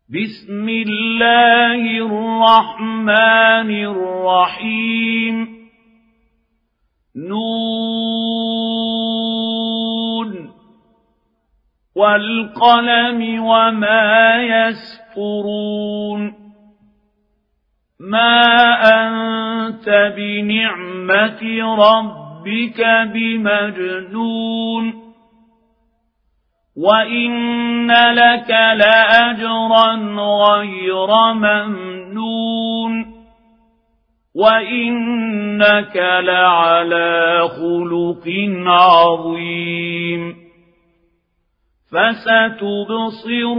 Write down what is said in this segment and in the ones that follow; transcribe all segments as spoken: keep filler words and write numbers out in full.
بسم الله الرحمن الرحيم نون والقلم وما يسطرون ما أنت بنعمة ربك بمجنون وإن لك لأجرا غير ممنون وإنك لعلى خلق عظيم فستبصر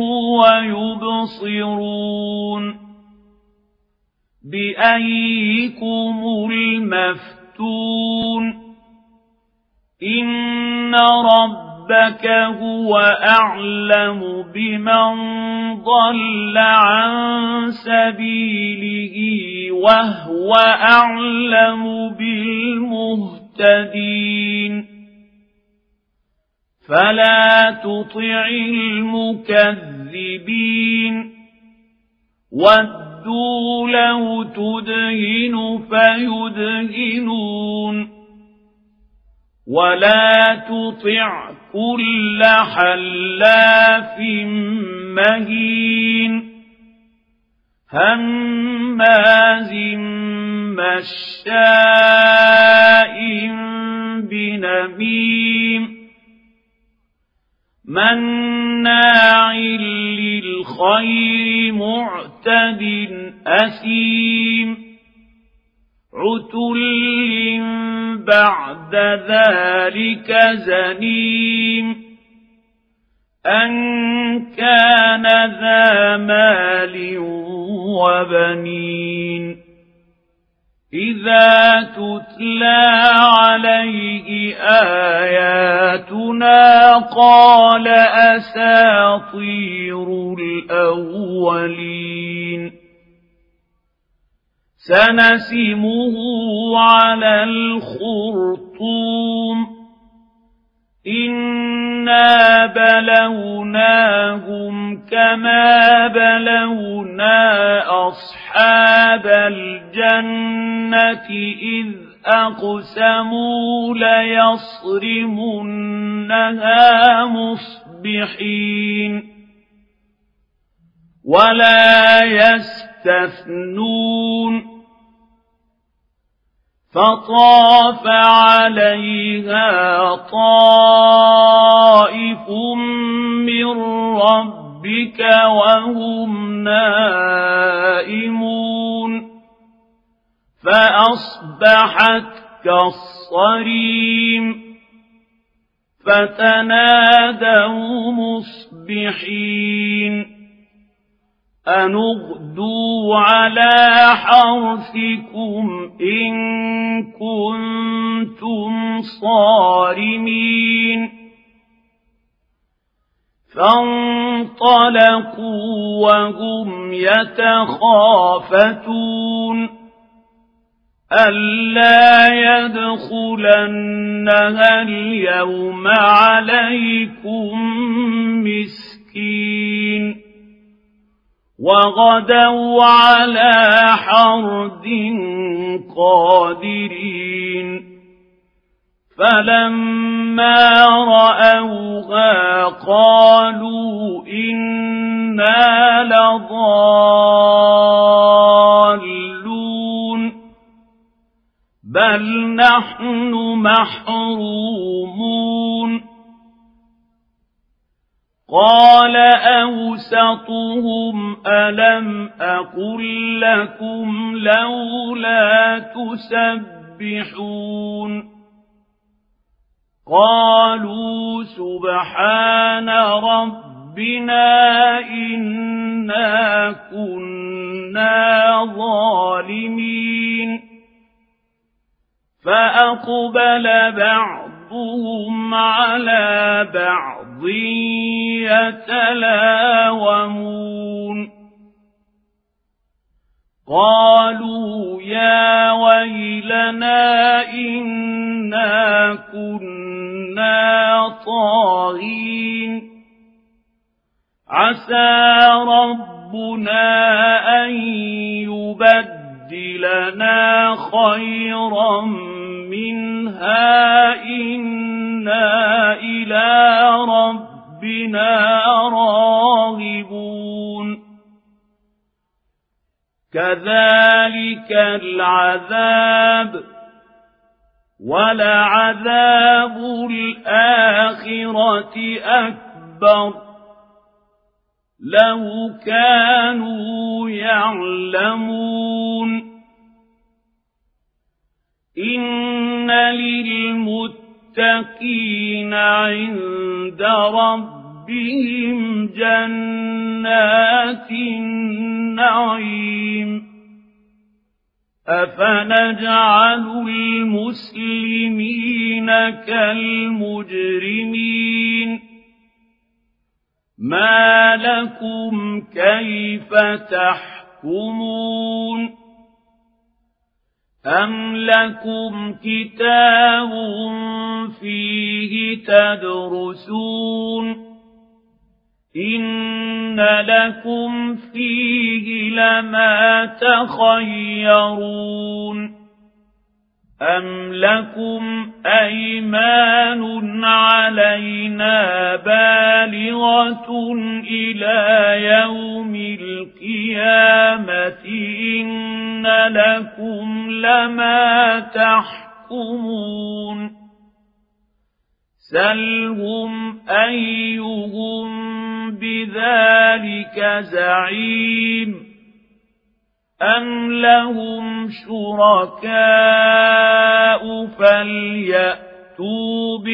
ويبصرون بأيكم المفتون إن ربك هو أعلم بمن ضل عن سبيله وهو أعلم بالمهتدين فلا تطع المكذبين ودوا لو تدهن فيدهنون ولا تطع كل حلاف مهين هماز مشاء بنميم مناع للخير معتد أثيم عتل بعد ذلك زنيم أن كان ذا مال وبنين إذا تتلى عليه آياتنا قال أساطير الأولين سنسمه على الخرطوم إنا بلوناهم كما بلونا أصحاب الجنة إذ أقسموا ليصرمنها مصبحين ولا يستثنون فطاف عليها طائف من ربك وهم نائمون فأصبحت كالصريم فتنادوا مصبحين أن اغدوا على حرثكم إن كنتم صارمين فانطلقوا وهم يتخافتون ألا يدخلنها اليوم عليكم مسكين وغدوا على حرد قادرين فلما رأوها قالوا إنا لضالون بل نحن محرومون قال أوسطهم ألم أقل لكم لولا تسبحون قالوا سبحان ربنا إنا كنا ظالمين فأقبل بعضهم على بعض يتلاومون قالوا يا ويلنا إنا كنا طاغين عسى ربنا أن يبدلنا خيرا منها إنا إلى ربنا راغبون كذلك العذاب ولعذاب الآخرة أكبر لو كانوا يعلمون إن للمتقين عند ربهم جنات النعيم أفنجعل المسلمين كالمجرمين ما لكم كيف تحكمون أم لكم كتاب فيه تدرسون إن لكم فيه لما تخيرون أم لكم أيمان علينا بالغة إلى يوم القيامة إن لكم لما تحكمون سلهم أيهم بذلك زعيم أم لهم شركاء فليأتوا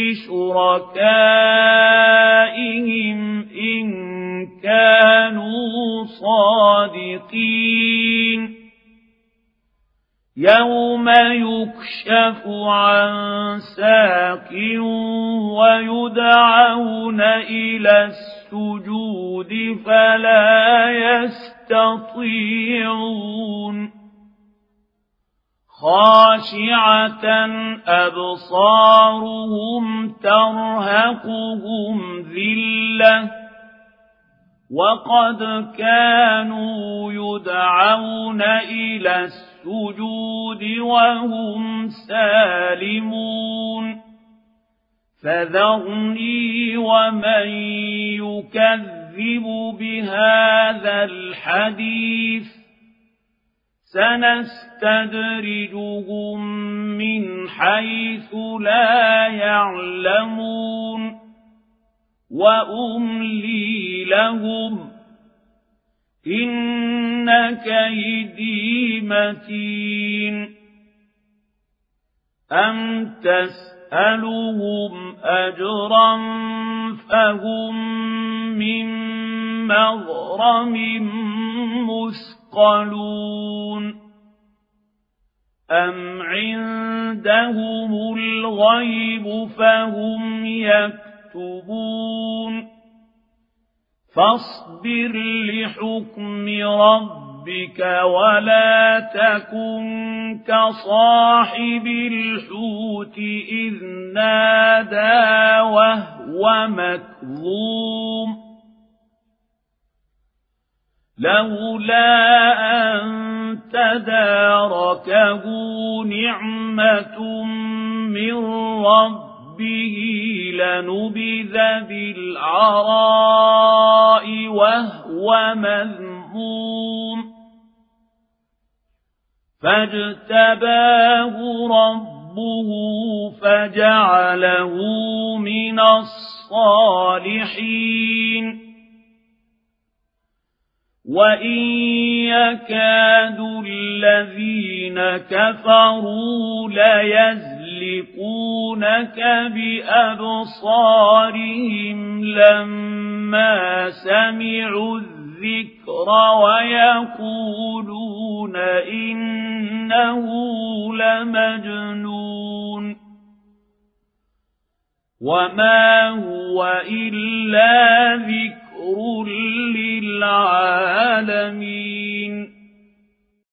بشركائهم إن كانوا صادقين يوم يكشف عن ساق ويدعون إلى السجود فلا يستطيعون خاشعة أبصارهم ترهقهم ذلة وقد كانوا يدعون إلى السجود وهم سالمون فذرني ومن يكذب بهذا الحديث سنستدرجهم من حيث لا يعلمون وأملي لهم إن كيدي متين أم تسألهم أجرا فهم من مغرم مثقلون أم عندهم الغيب فهم يكتبون فاصبر لحكم ربك ولا تكن كصاحب الحوت إذ نادى وهو مكظوم لولا أن تداركه نعمة من ربه به لنبذ بالعراء وهو مذموم فاجتباه ربه فجعله من الصالحين وإن يكاد الذين كفروا ليزلقونك بأبصارهم لما سمعوا الذكر ويقولون إنه لمجنون وما هو إلا ذكر للعالمين